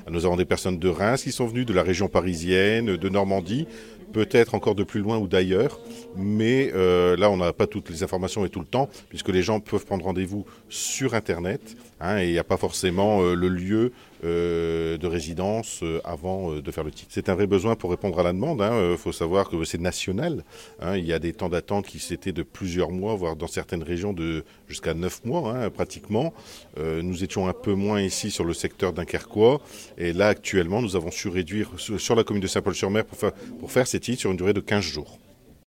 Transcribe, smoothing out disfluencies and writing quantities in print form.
Nous avons des personnes de Reims qui sont venues, de la région parisienne, de Normandie, peut-être encore de plus loin ou d'ailleurs, mais là on n'a pas toutes les informations et tout le temps, puisque les gens peuvent prendre rendez-vous sur Internet, et il n'y a pas forcément le lieu de résidence avant de faire le titre. C'est un vrai besoin pour répondre à la demande. Faut savoir que c'est national. Il y a des temps d'attente qui s'étaient de plusieurs mois, voire dans certaines régions de jusqu'à 9 mois pratiquement. Nous étions un peu moins ici sur le secteur dunkerquois. Et là actuellement, nous avons su réduire sur la commune de Saint-Paul-sur-Mer pour faire ces titres sur une durée de 15 jours.